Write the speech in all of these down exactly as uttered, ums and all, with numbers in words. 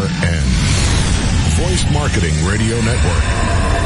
N, Voice Marketing Radio Network.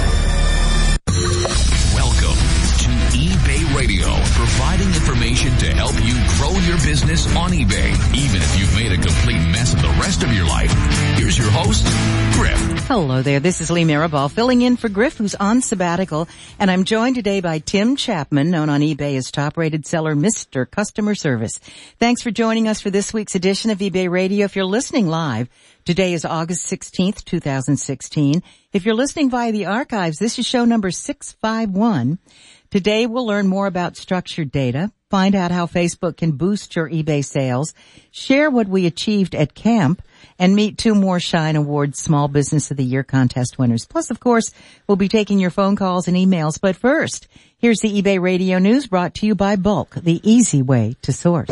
Welcome to eBay Radio, providing information to help you grow your business on eBay, even if you've made a complete mess of the rest of your life. Here's your host, Griff. Hello there. This is Lee Mirabal filling in for Griff, who's on sabbatical, and I'm joined today by Tim Chapman, known on eBay as top-rated seller Mister Customer Service. Thanks for joining us for this week's edition of eBay Radio. If you're listening live, today is August sixteenth, two thousand sixteen. If you're listening via the archives, this is show number six five one. Today we'll learn more about structured data, find out how Facebook can boost your eBay sales, share what we achieved at camp, and meet two more Shine Awards Small Business of the Year contest winners. Plus, of course, we'll be taking your phone calls and emails. But first, here's the eBay Radio News brought to you by Bulk, the easy way to source.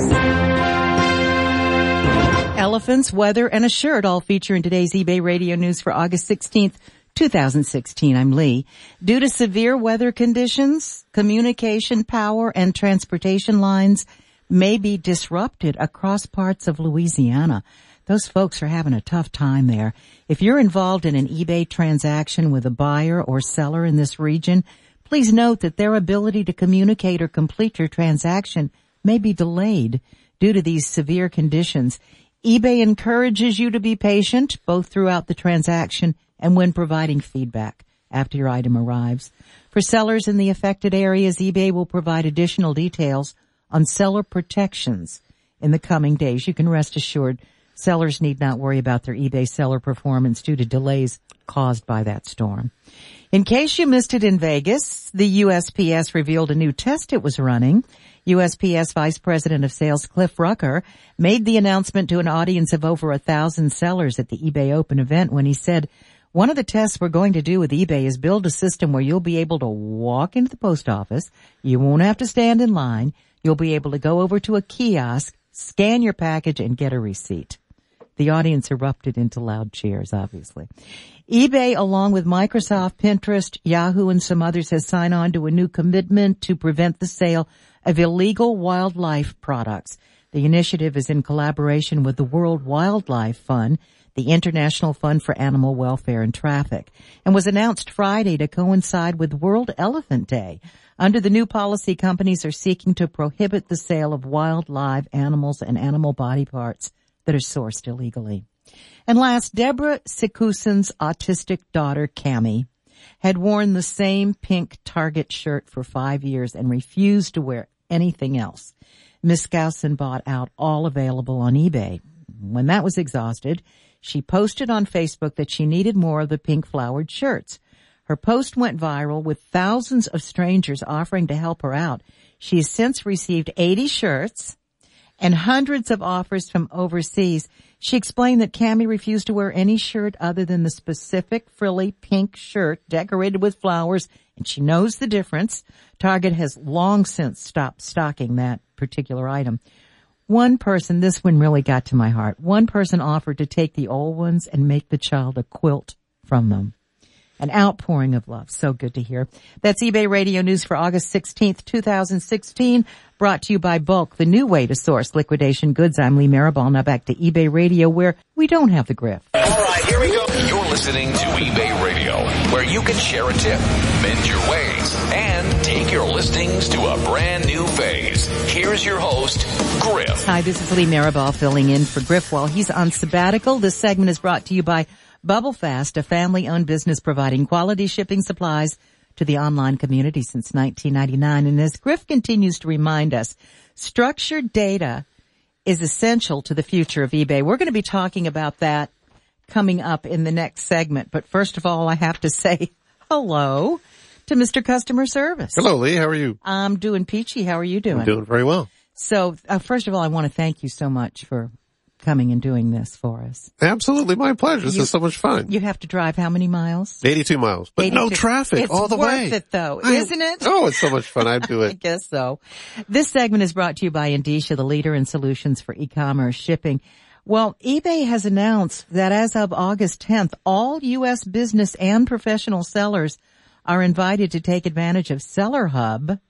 Elephants, weather, and a shirt all feature in today's eBay Radio News for August sixteenth, two thousand sixteen. I'm Lee. Due to severe weather conditions, communication, power, and transportation lines may be disrupted across parts of Louisiana. Those folks are having a tough time there. If you're involved in an eBay transaction with a buyer or seller in this region, please note that their ability to communicate or complete your transaction may be delayed due to these severe conditions. eBay encourages you to be patient both throughout the transaction and when providing feedback after your item arrives. For sellers in the affected areas, eBay will provide additional details on seller protections in the coming days. You can rest assured sellers need not worry about their eBay seller performance due to delays caused by that storm. In case you missed it in Vegas, the U S P S revealed a new test it was running. U S P S Vice President of Sales Cliff Rucker made the announcement to an audience of over a thousand sellers at the eBay Open event when he said, "One of the tests we're going to do with eBay is build a system where you'll be able to walk into the post office. You won't have to stand in line. You'll be able to go over to a kiosk, scan your package, and get a receipt." The audience erupted into loud cheers, obviously. eBay, along with Microsoft, Pinterest, Yahoo, and some others, has signed on to a new commitment to prevent the sale of illegal wildlife products. The initiative is in collaboration with the World Wildlife Fund, the International Fund for Animal Welfare and Traffic, and was announced Friday to coincide with World Elephant Day. Under the new policy, companies are seeking to prohibit the sale of wild live animals and animal body parts that are sourced illegally. And last, Deborah Sikusin's autistic daughter, Cammie, had worn the same pink Target shirt for five years and refused to wear anything else. Miss Skousen bought out all available on eBay. When that was exhausted, she posted on Facebook that she needed more of the pink flowered shirts. Her post went viral with thousands of strangers offering to help her out. She has since received eighty shirts and hundreds of offers from overseas. She explained that Cammie refused to wear any shirt other than the specific frilly pink shirt decorated with flowers, and she knows the difference. Target has long since stopped stocking that particular item. One person, this one really got to my heart, one person offered to take the old ones and make the child a quilt from them. An outpouring of love. So good to hear. That's eBay Radio News for August sixteenth, two thousand sixteen, brought to you by Bulk, the new way to source liquidation goods. I'm Lee Mirabal. Now back to eBay Radio, where we don't have the Griff. All right, here we go. You're listening to eBay Radio, where you can share a tip, mend your ways, and take your listings to a brand new phase. Here's your host, Griff. Hi, this is Lee Mirabal filling in for Griff while he's on sabbatical. This segment is brought to you by BubbleFast, a family-owned business providing quality shipping supplies to the online community since nineteen ninety-nine. And as Griff continues to remind us, structured data is essential to the future of eBay. We're going to be talking about that coming up in the next segment. But first of all, I have to say hello to Mister Customer Service. Hello, Lee. How are you? I'm doing peachy. How are you doing? I'm doing very well. So, uh, first of all, I want to thank you so much for coming and doing this for us. Absolutely. My pleasure. This you, is so much fun. You have to drive how many miles? eighty-two miles, but eighty-two. No traffic it's all the way. It's worth it though, I, isn't it? Oh, it's so much fun. I'd do it. I guess so. This segment is brought to you by Endicia, the leader in solutions for e-commerce shipping. Well, eBay has announced that as of August tenth, all U S business and professional sellers are invited to take advantage of Seller Hub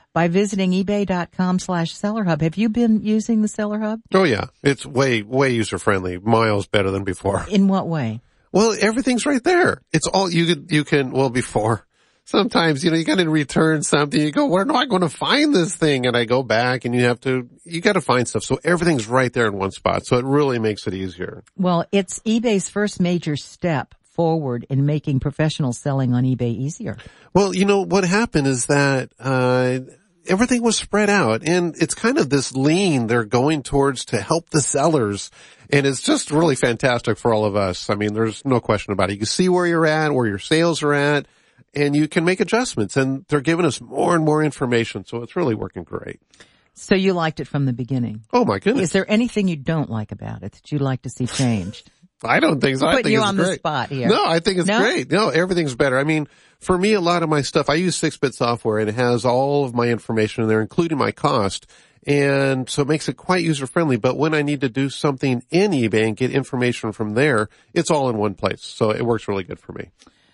by visiting ebay.com slash Seller Hub. Have you been using the Seller Hub? Oh yeah. It's way, way user friendly. Miles better than before. In what way? Well, everything's right there. It's all, you could, you can, well before. Sometimes, you know, you got to return something. You go, where am I going to find this thing? And I go back and you have to, you got to find stuff. So everything's right there in one spot. So it really makes it easier. Well, it's eBay's first major step forward in making professional selling on eBay easier. Well, you know, what happened is that, uh, everything was spread out and it's kind of this lean they're going towards to help the sellers. And it's just really fantastic for all of us. I mean, there's no question about it. You can see where you're at, where your sales are at. And you can make adjustments, and they're giving us more and more information, so it's really working great. So you liked it from the beginning? Oh my goodness! Is there anything you don't like about it that you'd like to see changed? I don't think so. I Putting think you it's on great. the spot here. No, I think it's No? great. No, everything's better. I mean, for me, a lot of my stuff, I use six-bit software, and it has all of my information in there, including my cost. And so it makes it quite user-friendly. But when I need to do something in eBay and get information from there, it's all in one place. So it works really good for me.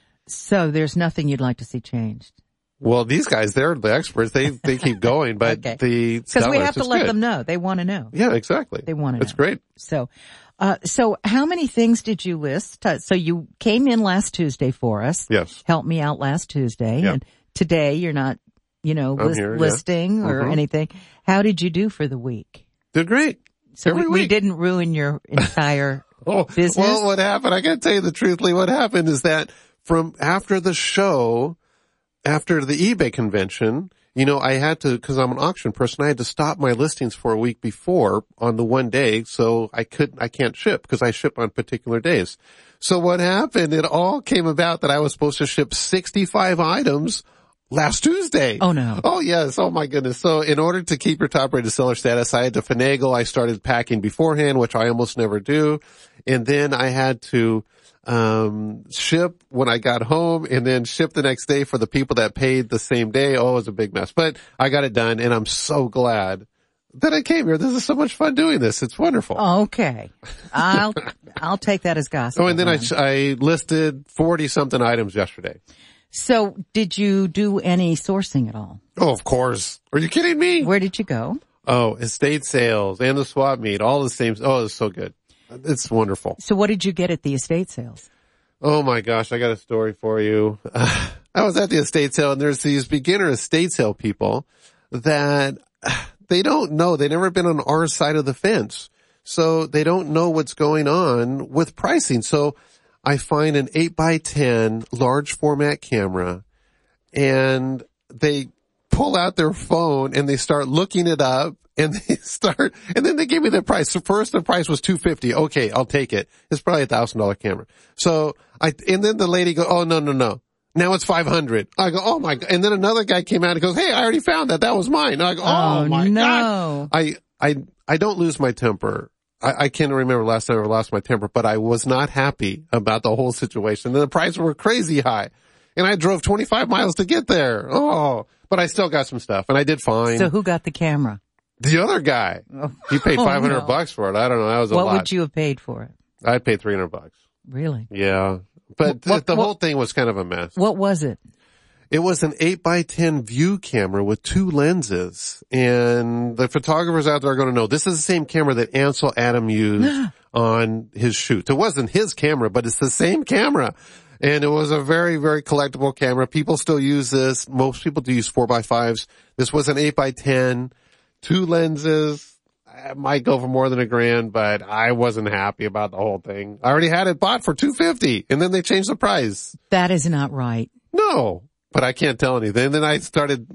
So there's nothing you'd like to see changed? Well, these guys, they're the experts. They they keep going, but Okay. the Because we have to it's let good. them know. They want to know. Yeah, exactly. They want to know. It's great. So, uh, so how many things did you list? Uh, So you came in last Tuesday for us. Yes. Helped me out last Tuesday. Yep. And today you're not, you know, I'm list, here, yeah. listing or Mhm. anything. How did you do for the week? Did great. So Every we, we week. didn't ruin your entire Oh, business? well, what happened? I got to tell you the truth, Lee. What happened is that from after the show, after the eBay convention, you know, I had to, cause I'm an auction person, I had to stop my listings for a week before on the one day. So I couldn't, I can't ship because I ship on particular days. So what happened? It all came about that I was supposed to ship sixty-five items last Tuesday. Oh no. Oh yes. Oh my goodness. So in order to keep your top rated seller status, I had to finagle. I started packing beforehand, which I almost never do. And then I had to, um, ship when I got home and then ship the next day for the people that paid the same day. Oh, it was a big mess, but I got it done and I'm so glad that I came here. This is so much fun doing this. It's wonderful. Okay. I'll, I'll take that as gospel. Oh, and then I, then. I listed forty something items yesterday. So did you do any sourcing at all? Oh, of course. Are you kidding me? Where did you go? Oh, estate sales and the swap meet, all the same. Oh, it's so good. It's wonderful. So what did you get at the estate sales? Oh my gosh, I got a story for you. Uh, I was at the estate sale and there's these beginner estate sale people that uh, they don't know. They've never been on our side of the fence. So they don't know what's going on with pricing. So I find an eight by ten large format camera and they pull out their phone and they start looking it up and they start, and then they give me the price. So first the price was two hundred fifty dollars. Okay, I'll take it. It's probably a thousand dollar camera. So I, and then the lady goes, oh no, no, no. Now it's five hundred. I go, oh my God. And then another guy came out and goes, hey, I already found that. That was mine. I go, oh, Oh, my no. God. I, I, I don't lose my temper. I, I can't remember last time I lost my temper, but I was not happy about the whole situation. And the prices were crazy high. And I drove twenty-five miles to get there. Oh, but I still got some stuff and I did fine. So who got the camera? The other guy, he paid Oh, five hundred no. bucks for it. I don't know. That was a What lot. would you have paid for it? I'd pay three hundred bucks. Really? Yeah. But What- the what- whole thing was kind of a mess. What was it? It was an eight by ten view camera with two lenses. And the photographers out there are going to know this is the same camera that Ansel Adam used on his shoot. It wasn't his camera, but it's the same camera. And it was a very, very collectible camera. People still use this. Most people do use four by fives. This was an eight by ten, two lenses. It might go for more than a grand, but I wasn't happy about the whole thing. I already had it bought for two hundred fifty dollars and then they changed the price. That is not right. No, but I can't tell anything. Then I started,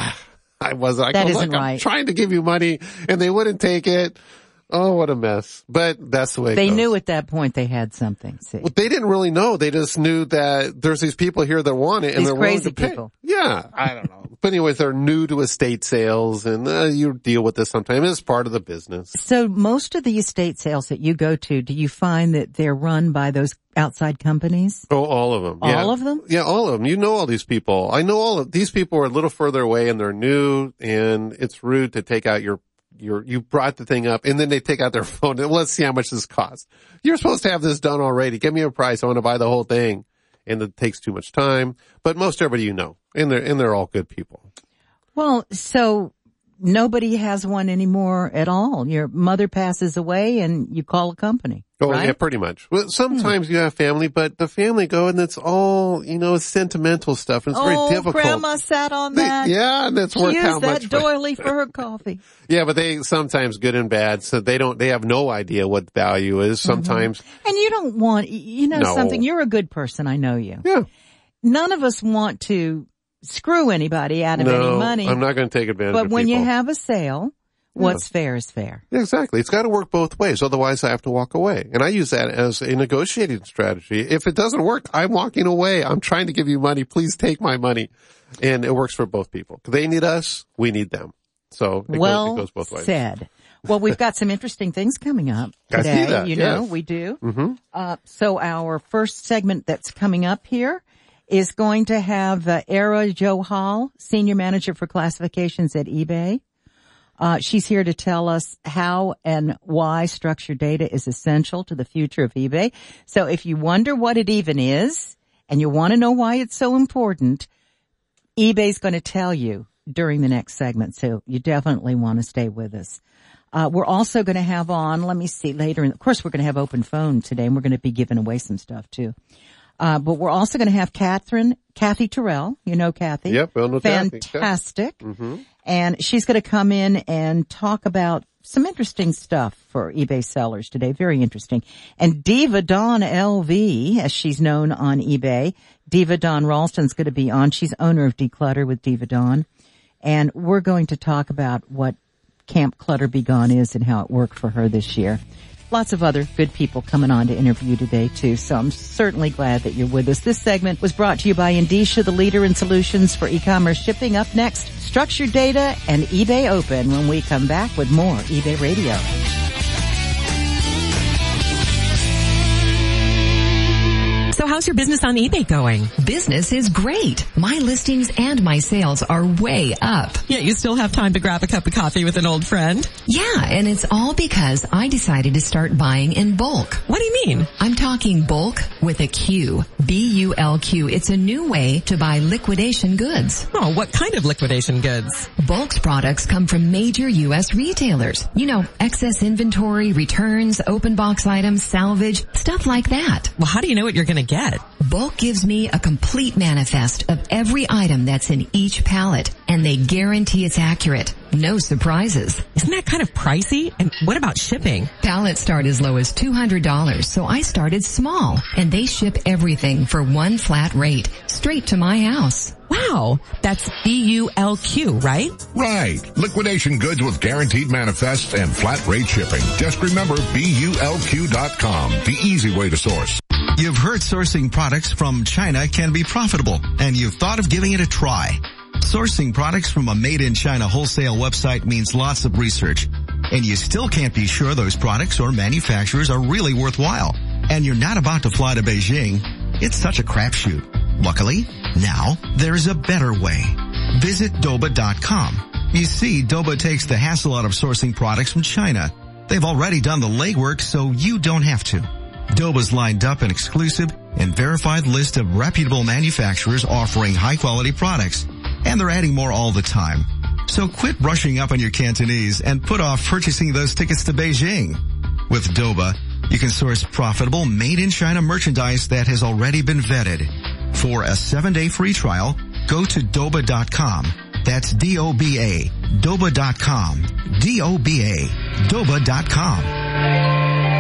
I was like, That oh, isn't look, I'm right. trying to give you money and they wouldn't take it. Oh, what a mess. But that's the way it They goes. knew at that point they had something. See, Well, they didn't really know. They just knew that there's these people here that want it and These they're willing crazy to pay. people. Yeah, I don't know. But anyways, they're new to estate sales and uh, you deal with this sometimes. It's part of the business. so most of the estate sales that you go to, do you find that they're run by those outside companies? Oh, all of them. All yeah. of them? Yeah, all of them. You know all these people. I know all of these people are a little further away and they're new and it's rude to take out your You're, you brought the thing up and then they take out their phone and let's see how much this costs. You're supposed to have this done already. Give me a price. I want to buy the whole thing. And it takes too much time. But most everybody you know. And they're, and they're all good people. Well, so nobody has one anymore at all. Your mother passes away and you call a company. Oh, right? yeah, pretty much. Well, sometimes hmm. you have family, but the family go and it's all, you know, sentimental stuff. And it's oh, very difficult. Grandma sat on they, that. Yeah, and that's worth how much. Use that doily for her coffee. Yeah, but they sometimes good and bad, so they don't, they have no idea what value is sometimes. Mm-hmm. And you don't want, you know no. something, you're a good person, I know you. Yeah. None of us want to screw anybody out of no, any money. I'm not going to take advantage but of when people. you have a sale, what's yeah. fair is fair. Yeah, exactly. It's got to work both ways. Otherwise, I have to walk away. And I use that as a negotiating strategy. If it doesn't work, I'm walking away. I'm trying to give you money. Please take my money. And it works for both people. They need us. We need them. So it, well goes, it goes both ways. said. Well, we've got some interesting things coming up today. I see that, you yes. know, we do. Mm-hmm. Uh, so our first segment that's coming up here is going to have uh, Era Johal, Senior Manager for Classifications at eBay. Uh, she's here to tell us how and why structured data is essential to the future of eBay. So if you wonder what it even is and you want to know why it's so important, eBay's going to tell you during the next segment. So you definitely want to stay with us. Uh, we're also going to have on, let me see later. And of course, we're going to have open phone today and we're going to be giving away some stuff too. Uh, but we're also going to have Catherine, Kathy Terrell. You know Kathy. Yep, well, no Fantastic. Mm-hmm. And she's going to come in and talk about some interesting stuff for eBay sellers today. Very interesting. And Diva Dawn L V, as she's known on eBay, Diva Dawn Ralston's going to be on. She's owner of Declutter with Diva Dawn. And we're going to talk about what Camp Clutter Be Gone is and how it worked for her this year. Lots of other good people coming on to interview today, too. So I'm certainly glad that you're with us. This segment was brought to you by Indicia, the leader in solutions for e-commerce shipping. Up next, structured data and eBay Open when we come back with more eBay Radio. So how's your business on eBay going? Business is great. My listings and my sales are way up. Yeah, you still have time to grab a cup of coffee with an old friend? Yeah, and it's all because I decided to start buying in bulk. What do you mean? I'm talking bulk with a Q. B U L Q. It's a new way to buy liquidation goods. Oh, what kind of liquidation goods? Bulk's products come from major U S retailers. You know, excess inventory, returns, open box items, salvage, stuff like that. Well, how do you know what you're going to get? Bulk gives me a complete manifest of every item that's in each pallet, and they guarantee it's accurate. No surprises. Isn't that kind of pricey? And what about shipping? Pallets start as low as two hundred dollars, so I started small, and they ship everything for one flat rate, straight to my house. Wow, that's B U L Q, right? Right. Liquidation goods with guaranteed manifests and flat rate shipping. Just remember B U L Q dot com, the easy way to source. You've heard sourcing products from China can be profitable, and you've thought of giving it a try. Sourcing products from a made-in-China wholesale website means lots of research, and you still can't be sure those products or manufacturers are really worthwhile. And you're not about to fly to Beijing. It's such a crapshoot. Luckily, now there's a better way. Visit Doba dot com. You see, Doba takes the hassle out of sourcing products from China. They've already done the legwork, so you don't have to. Doba's lined up an exclusive and verified list of reputable manufacturers offering high-quality products, and they're adding more all the time. So quit brushing up on your Cantonese and put off purchasing those tickets to Beijing. With Doba, you can source profitable made-in-China merchandise that has already been vetted. For a seven-day free trial, go to Doba dot com. That's D O B A. Doba dot com. D O B A. Doba dot com.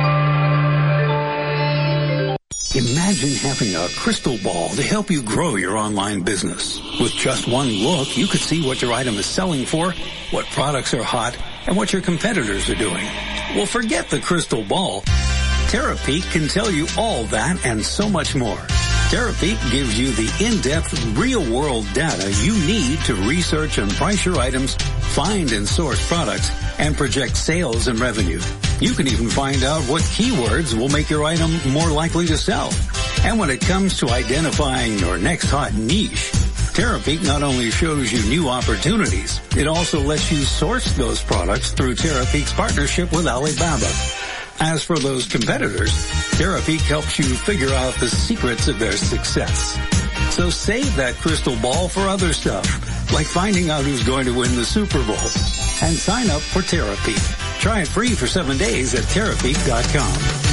Imagine having a crystal ball to help you grow your online business. With just one look, you could see what your item is selling for, what products are hot, and what your competitors are doing. Well, forget the crystal ball. Terapeak can tell you all that and so much more. Terapeak gives you the in-depth, real-world data you need to research and price your items, find and source products, and project sales and revenue. You can even find out what keywords will make your item more likely to sell. And when it comes to identifying your next hot niche, Terapeak not only shows you new opportunities, it also lets you source those products through Terapeak's partnership with Alibaba. As for those competitors, Terapeak helps you figure out the secrets of their success. So save that crystal ball for other stuff, like finding out who's going to win the Super Bowl. And sign up for Therapy. Try it free for seven days at Therapy dot com.